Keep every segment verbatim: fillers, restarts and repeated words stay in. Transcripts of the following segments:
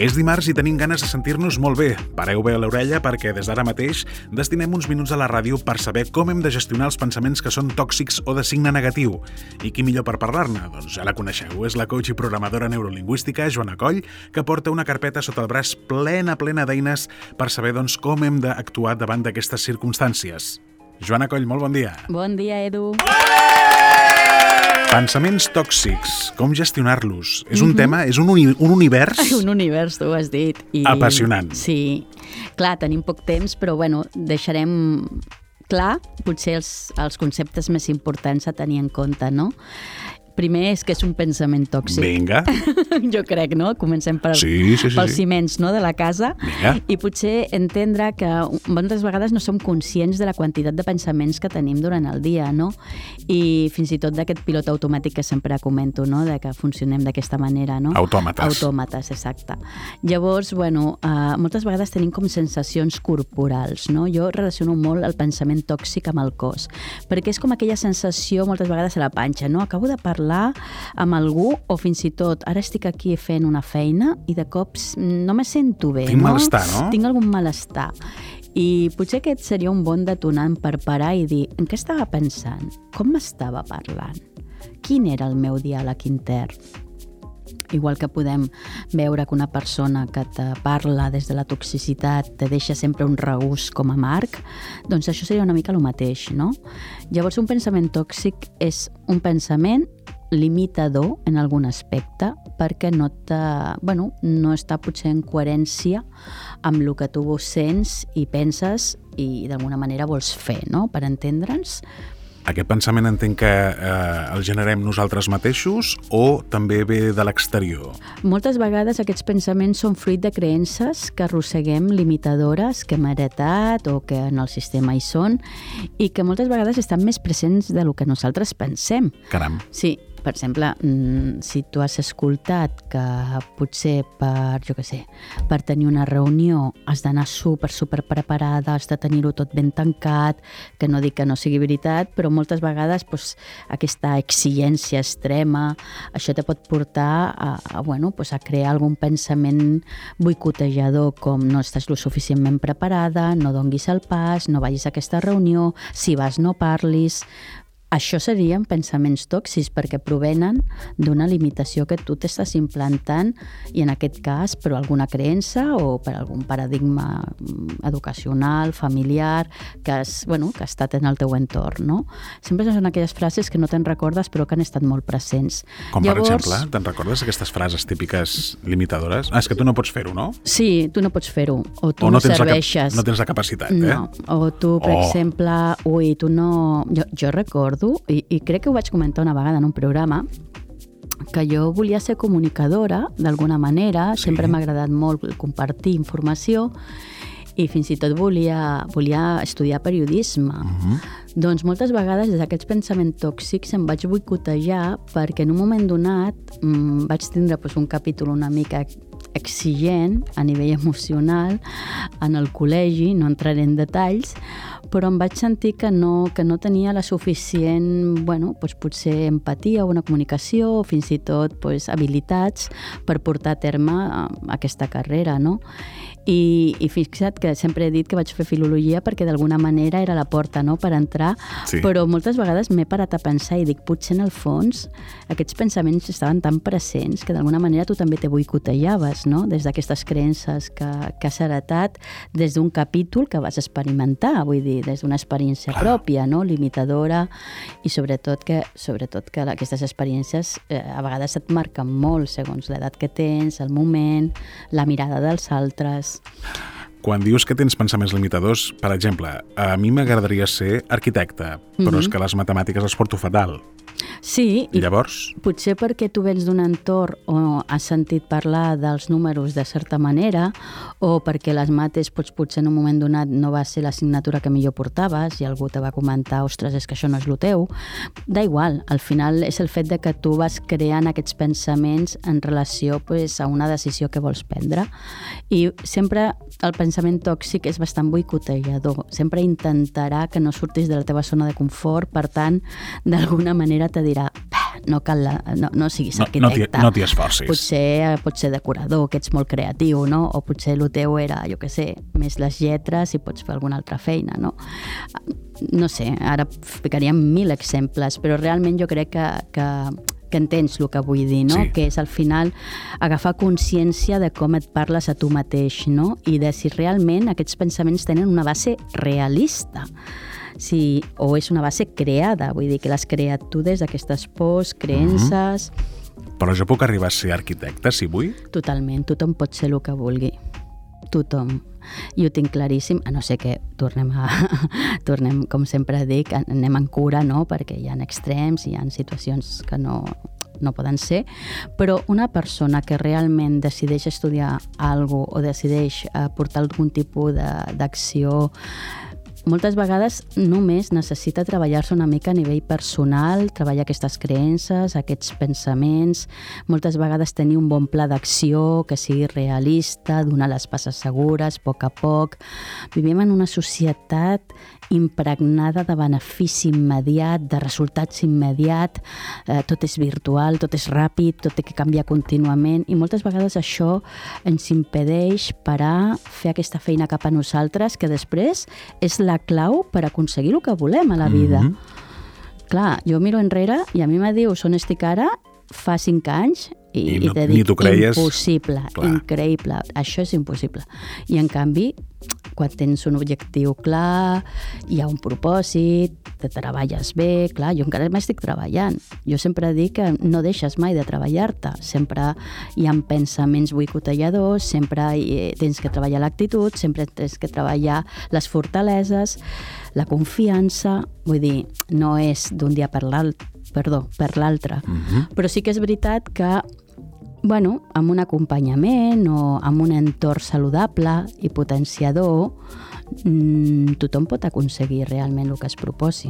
És dimarts i tenim ganes de sentir-nos molt bé. Pareu bé a l'orella perquè des d'ara mateix destinem uns minuts a la ràdio per saber com hem de gestionar els pensaments que són tòxics o de signe negatiu. I qui millor per parlar-ne? Doncs ja la coneixeu. És la coach i programadora neurolingüística Joana Coll, que porta una carpeta sota el braç plena, plena d'eines per saber doncs, com hem d'actuar davant d'aquestes circumstàncies. Joana Coll, molt bon dia. Bon dia, Edu. Pensaments tòxics, com gestionar-los? És un mm-hmm. tema, és un, uni, un univers... Un univers, tu ho has dit. I... apassionant. Sí. Clar, tenim poc temps, però bueno, deixarem clar potser els, els conceptes més importants a tenir en compte, no? Primer és que és un pensament tòxic. Vinga. Jo crec, no? Comencem per, sí, sí, sí, pels sí. ciments, no?, de la casa. Vinga. I potser entendre que moltes vegades no som conscients de la quantitat de pensaments que tenim durant el dia, no? I fins i tot d'aquest pilot automàtic que sempre comento, no?, de que funcionem d'aquesta manera, no? Autòmates. Autòmates, exacte. Llavors, bueno, uh, moltes vegades tenim com sensacions corporals, no? Jo relaciono molt el pensament tòxic amb el cos, perquè és com aquella sensació moltes vegades a la panxa, no? Acabo de parlar amb algú o fins i tot ara estic aquí fent una feina i de cops no me sento bé, Tinc no? malestar, no? Tinc algun malestar. I potser aquest seria un bon detonant per parar i dir en què estava pensant? Com m'estava parlant? Quin era el meu diàleg intern? Igual que podem veure que una persona que te parla des de la toxicitat te deixa sempre un regust com a marc, doncs això seria una mica el mateix, no? Llavors, un pensament tòxic és un pensament limitador en algun aspecte perquè no, te, bueno, no està potser en coherència amb el que tu sents i penses i d'alguna manera vols fer, no? Per entendre'ns. Aquest pensament entenc que eh, el generem nosaltres mateixos o també ve de l'exterior? Moltes vegades aquests pensaments són fruit de creences que arrosseguem limitadores, que hem heretat o que en el sistema hi són i que moltes vegades estan més presents del que nosaltres pensem. Caram. Sí. Per exemple, si tu has escoltat que potser per, jo què sé, per tenir una reunió has d'anar super, super preparada, has de tenir-ho tot ben tancat, que no dic que no sigui veritat, però moltes vegades doncs, aquesta exigència extrema, això te pot portar a, a, bueno, doncs a crear algun pensament boicotejador com no estàs lo suficientment preparada, no donguis el pas, no vagis a aquesta reunió, si vas no parlis. Això serien pensaments tòxics perquè provenen d'una limitació que tu t'estàs implantant i en aquest cas per alguna creença o per algun paradigma educacional, familiar, que, has, bueno, que ha estat en el teu entorn, no? Sempre són aquelles frases que no te'n recordes però que han estat molt presents. Com Llavors, per exemple, te'n recordes aquestes frases típiques limitadores? Ah, és que tu no pots fer-ho, no? Sí, tu no pots fer-ho. O tu o no, no tens serveixes. La cap- no tens la capacitat, eh? No. O tu, per oh. exemple, ui, tu no... Jo, jo recordo I, i crec que ho vaig comentar una vegada en un programa que jo volia ser comunicadora d'alguna manera, sí. Sempre m'ha agradat molt compartir informació i fins i tot volia, volia estudiar periodisme. Uh-huh. Doncs moltes vegades des d'aquests pensaments tòxics em vaig boicotejar perquè en un moment donat mmm, vaig tindre pues, un capítol una mica exigent a nivell emocional en el col·legi, no entraré en detalls, però em vaig sentir que no, que no tenia la suficient, bueno, doncs potser empatia o una comunicació o fins i tot doncs, habilitats per portar a terme aquesta carrera, no? I, i fixa't que sempre he dit que vaig fer filologia perquè d'alguna manera era la porta, no?, per entrar, sí. Però moltes vegades m'he parat a pensar i dic, potser en el fons aquests pensaments estaven tan presents que d'alguna manera tu també te boicotejaves, no?, des d'aquestes creences que, que has heretat des d'un capítol que vas experimentar, vull dir, des d'una experiència pròpia, no?, limitadora i sobretot que, sobretot que aquestes experiències eh, a vegades et marquen molt segons l'edat que tens, el moment, la mirada dels altres. Quan dius que tens pensaments limitadors, per exemple, a mi m'agradaria ser arquitecte, però mm-hmm. és que les matemàtiques les porto fatal. Sí, i llavors? Potser perquè tu vens d'un entorn o has sentit parlar dels números de certa manera o perquè les mates pots, potser en un moment donat no va ser l'assignatura que millor portaves i algú te va comentar, ostres, és que això no és el teu. Da igual, al final és el fet de que tu vas creant aquests pensaments en relació pues, a una decisió que vols prendre i sempre el pensament tòxic és bastant boicotejador, sempre intentarà que no surtis de la teva zona de confort, per tant, d'alguna manera te dirà, no, cal la, no, no siguis no, arquitecte. No t'hi esforcis. Potser pots ser decorador, que ets molt creatiu, no? O potser el teu era, jo què sé, més les lletres i pots fer alguna altra feina, no? No sé, ara ficaríem mil exemples, però realment jo crec que, que, que entens el que vull dir, no? Sí. Que és al final agafar consciència de com et parles a tu mateix, no? I de si realment aquests pensaments tenen una base realista. Si, o és una base creada, vull dir que l'has creat tu des d'aquestes pors, creences... Mm-hmm. Però jo puc arribar a ser arquitecte, si vull? Totalment, tothom pot ser el que vulgui. Tothom. I ho tinc claríssim, a no ser que tornem a... tornem, com sempre dic, anem en cura, no? Perquè hi ha extrems, hi ha situacions que no, no poden ser, però una persona que realment decideix estudiar alguna cosa o decideix portar algun tipus d'acció, moltes vegades només necessita treballar-se una mica a nivell personal, treballar aquestes creences, aquests pensaments, moltes vegades tenir un bon pla d'acció que sigui realista, donar les passes segures, a poc a poc. Vivim en una societat impregnada de benefici immediat, de resultats immediats, eh, tot és virtual, tot és ràpid, tot té que canviar contínuament i moltes vegades això ens impedeix parar, fer aquesta feina cap a nosaltres, que després és la clau per aconseguir el que volem a la vida. Mm-hmm. Clar, jo miro enrere i a mi me dius on estic ara fa cinc anys i, I, no, i te dic creies... impossible, clar. increïble, això és impossible. I en canvi, quan tens un objectiu clar, hi ha un propòsit, te treballes bé, clar, jo encara m'estic treballant. Jo sempre dic que no deixes mai de treballar-te, sempre hi ha pensaments boicotelladors, sempre tens que treballar l'actitud, sempre tens que treballar les fortaleses, la confiança, vull dir, no és d'un dia per l'altre, perdó, per l'altre. Mm-hmm. Però sí que és veritat que, bueno, amb un acompanyament o amb un entorn saludable i potenciador, mmm, tothom pot aconseguir realment el que es proposi.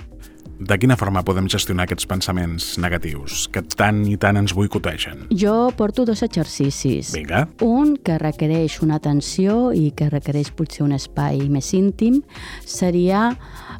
De quina forma podem gestionar aquests pensaments negatius que tant i tant ens boicotegen? Jo porto dos exercicis. Vinga. Un que requereix una atenció i que requereix potser un espai més íntim seria,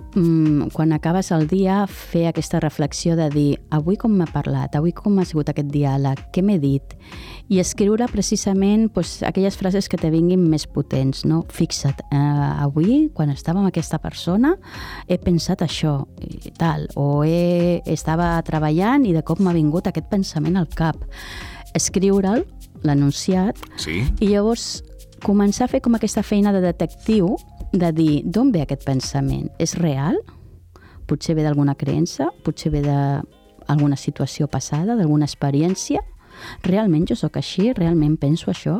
mmm, quan acabes el dia, fer aquesta reflexió de dir avui com m'ha parlat, avui com ha sigut aquest diàleg, què m'he dit? I escriure precisament pues, aquelles frases que te vinguin més potents, no? Fixa't, eh, avui, quan estava amb aquesta persona, he pensat això i tal, o he, estava treballant i de cop m'ha vingut aquest pensament al cap. Escriure'l, l'enunciat, sí. I llavors començar a fer com aquesta feina de detectiu, de dir d'on ve aquest pensament? És real? Potser ve d'alguna creença? Potser ve d'alguna situació passada, d'alguna experiència? Realment jo sóc així, realment penso això,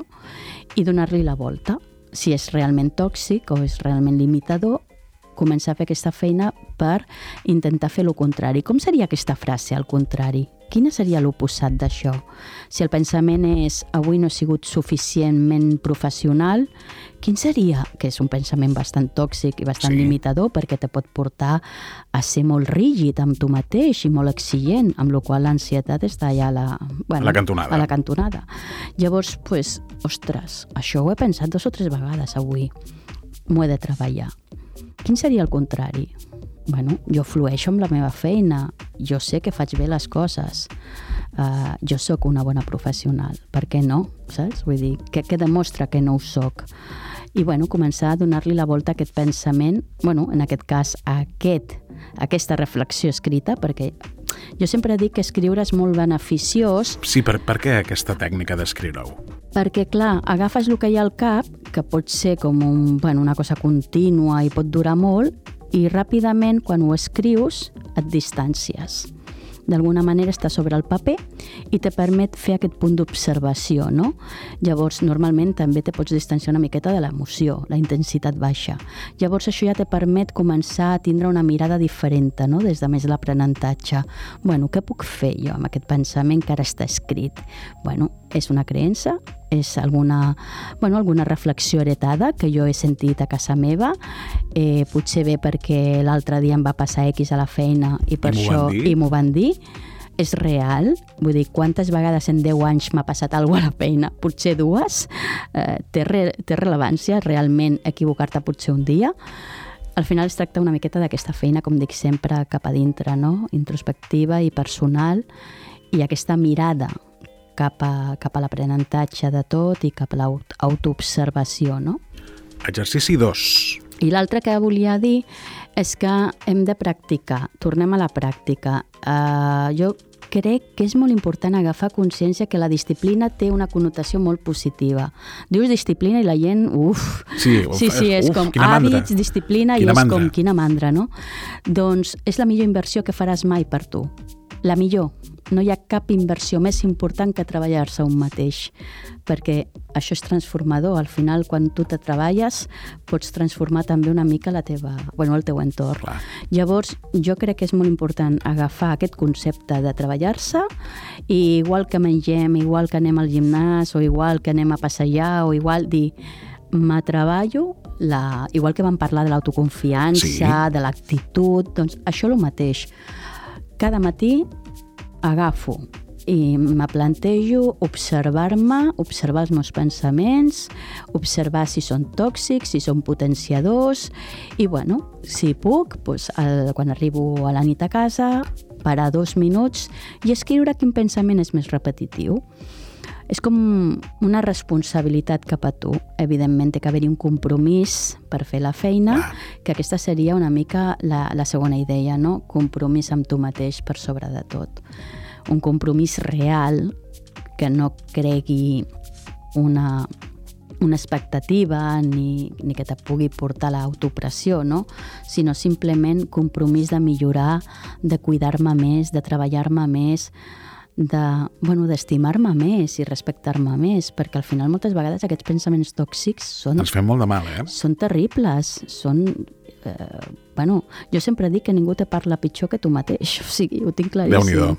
i donar-li la volta. Si és realment tòxic o és realment limitador, començar a fer aquesta feina per intentar fer el contrari. Com seria aquesta frase al contrari? Quina seria l'oposat d'això? Si el pensament és avui no he sigut suficientment professional, quin seria? Que és un pensament bastant tòxic i bastant sí. limitador perquè te pot portar a ser molt rígid amb tu mateix i molt exigent, amb la qual l'ansietat està allà a la, bueno, a la cantonada. A la cantonada. Llavors, pues, ostres, això ho he pensat dos o tres vegades avui. M'ho he de treballar. Quin seria el contrari? Bueno, jo flueixo amb la meva feina, jo sé que faig bé les coses, uh, jo sóc una bona professional, per què no? Saps? Vull dir, què, què demostra que no ho sóc? I bueno, començar a donar-li la volta a aquest pensament, bueno, en aquest cas a aquest, a aquesta reflexió escrita, perquè jo sempre dic que escriure és molt beneficiós. Sí, per, per què aquesta tècnica d'escriure-ho? Perquè, clar, agafes el que hi ha al cap, que pot ser com un, bueno, una cosa contínua i pot durar molt, i ràpidament, quan ho escrius, et distàncies. D'alguna manera està sobre el paper i te permet fer aquest punt d'observació, no? Llavors, normalment també te pots distanciar una miqueta de l'emoció, la intensitat baixa. Llavors, això ja te permet començar a tindre una mirada diferent, no? Des de més l'aprenentatge. Bueno, què puc fer jo amb aquest pensament que ara està escrit? Bueno, és una creença? És alguna, bueno, alguna reflexió heretada que jo he sentit a casa meva, eh, potser bé perquè l'altre dia em va passar X a la feina i per I això i m'ho van dir. És real? Vull dir, quantes vegades en deu anys m'ha passat alguna cosa a la feina? Potser dues? Eh, té, re, té rellevància realment equivocar-te potser un dia? al final es tracta una miqueta d'aquesta feina, com dic sempre, cap a dintre, no? Introspectiva i personal, i aquesta mirada cap a, cap a l'aprenentatge de tot i cap a l'autoobservació, no? Exercici dos. I l'altre que volia dir és que hem de practicar, tornem a la pràctica. Uh, jo crec que és molt important agafar consciència que la disciplina té una connotació molt positiva. Dius disciplina i la gent, uf, sí, uf, sí, sí, és uf, com mandra. hàbits, disciplina, quina i és mandra. com quina mandra, no? Doncs és la millor inversió que faràs mai per tu. La millor. No hi ha cap inversió més important que treballar-se un mateix, perquè això és transformador. Al final, quan tu te treballes, pots transformar també una mica la teva, bueno, el teu entorn. Clar. Llavors, jo crec que és molt important agafar aquest concepte de treballar-se, i igual que mengem, igual que anem al gimnàs, o igual que anem a passejar, o igual dir, me treballo, la... igual que vam parlar de l'autoconfiança, Sí. de l'actitud, doncs això és el mateix. Cada matí agafo i me plantejo observar-me, observar els meus pensaments, observar si són tòxics, si són potenciadors, i bueno, si puc, doncs, el, quan arribo a la nit a casa, parar dos minuts i escriure quin pensament és més repetitiu. És com una responsabilitat cap a tu. Evidentment, té que haver-hi un compromís per fer la feina, que aquesta seria una mica la, la segona idea, no? Compromís amb tu mateix per sobre de tot. Un compromís real, que no cregui una, una expectativa ni, ni que te pugui portar a l'autopressió, no? Sinó simplement compromís de millorar, de cuidar-me més, de treballar-me més, de, bueno, d'estimar-me més i respectar-me més, perquè al final moltes vegades aquests pensaments tòxics són... Ens fem molt de mal, eh? Són terribles, són... Eh, bueno, jo sempre dic que ningú te parla pitjor que tu mateix, o sigui, ho tinc claríssim. Déu-n'hi-do.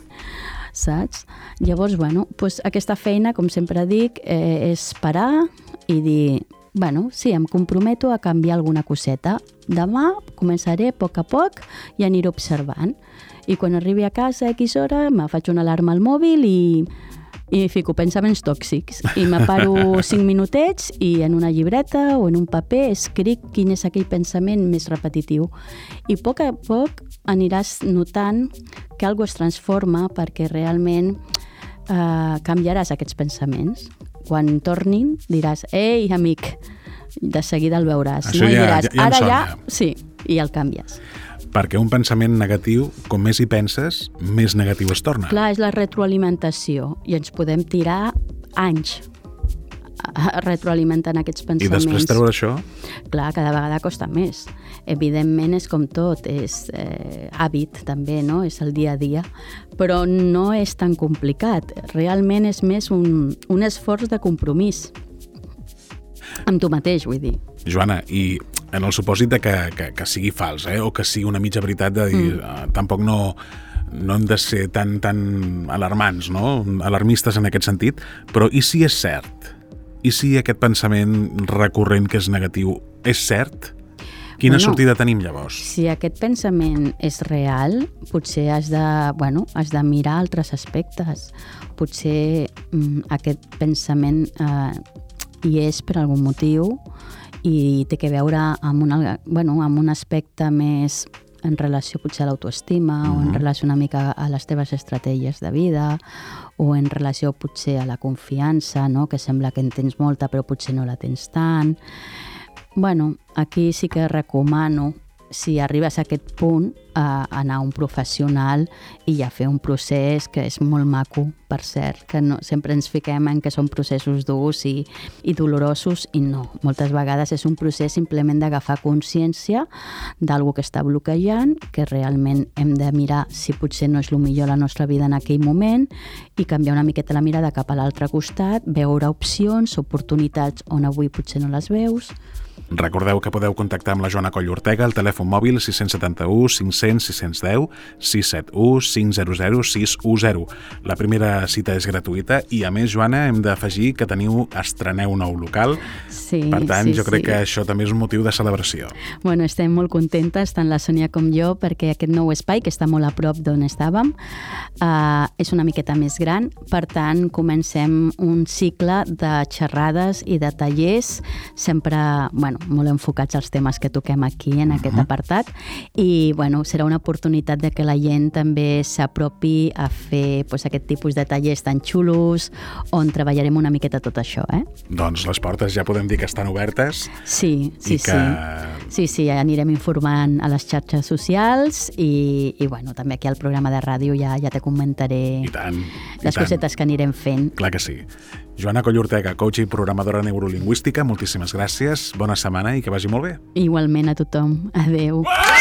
Saps? Llavors, bueno, pues aquesta feina, com sempre dic, eh, és parar i dir, bueno, sí, em comprometo a canviar alguna coseta. Demà començaré a poc a poc i aniré observant. I quan arribi a casa a X hora, me faig una alarma al mòbil i, i fico pensaments tòxics. I me paro cinc minutets i en una llibreta o en un paper escric quin és aquell pensament més repetitiu. I a poc a poc aniràs notant que alguna cosa es transforma, perquè realment eh, canviaràs aquests pensaments. Quan tornin diràs, ei, amic, de seguida el veuràs. Això no? I ja- diràs, ja em ara sona. ja, sí, i el canvies. Perquè un pensament negatiu, com més hi penses, més negatiu es torna. Clar, és la retroalimentació i ens podem tirar anys retroalimentant aquests I pensaments. després treure això? Clar, cada vegada costa més. Evidentment és com tot, és eh, hàbit també, no? És el dia a dia, però no és tan complicat. Realment és més un, un esforç de compromís amb tu mateix, vull dir. Joana, i en el supòsit de que, que, que sigui fals, eh? O que sigui una mitja veritat de dir, mm. uh, tampoc no, no hem de ser tan, tan alarmants, no? Alarmistes en aquest sentit, però i si és cert? I si aquest pensament recurrent que és negatiu és cert? Quina Bueno, sortida tenim llavors? Si aquest pensament és real, potser has de, bueno, has de mirar altres aspectes. Potser mm, aquest pensament eh, hi és per algun motiu i té que veure amb, una, bueno, amb un aspecte més en relació potser a l'autoestima, mm-hmm. o en relació una mica a les teves estratègies de vida, o en relació potser a la confiança, no? Que sembla que en tens molta però potser no la tens tant. Bueno, aquí sí que recomano, si arribes a aquest punt, a anar a un professional i ja fer un procés que és molt maco, per cert, que no, sempre ens fiquem en que són processos durs i, i dolorosos, i no. Moltes vegades és un procés simplement d'agafar consciència d'alguna que està bloquejant, que realment hem de mirar si potser no és el millor a la nostra vida en aquell moment i canviar una miqueta la mirada cap a l'altre costat, veure opcions, oportunitats on avui potser no les veus. Recordeu que podeu contactar amb la Joana Coll Ortega al telèfon mòbil sis set u, cinc cents, sis cents deu, sis set u, cinc zero zero, sis u zero. La primera cita és gratuïta i, a més, Joana, hem d'afegir que teniu, estreneu nou local. Sí, per tant, sí, jo crec sí. que això també és un motiu de celebració. Bueno, estem molt contentes, tant la Sònia com jo, perquè aquest nou espai, que està molt a prop d'on estàvem, eh, és una miqueta més gran. Per tant, comencem un cicle de xerrades i de tallers, sempre, bueno, bueno, molt enfocats als temes que toquem aquí en aquest uh-huh. apartat, i bueno, serà una oportunitat de que la gent també s'apropi a fer pues, aquest tipus de tallers tan xulos on treballarem una miqueta tot això. Eh? Doncs les portes ja podem dir que estan obertes. Sí, sí, que... sí. Sí, sí, anirem informant a les xarxes socials i, i bueno, també aquí al programa de ràdio ja, ja te comentaré I tant, les i cosetes que anirem fent. Clar que sí. Joana Coll Ortega, coach i programadora neurolingüística, moltíssimes gràcies, bona setmana i que vagi molt bé. Igualment a tothom. Adeu.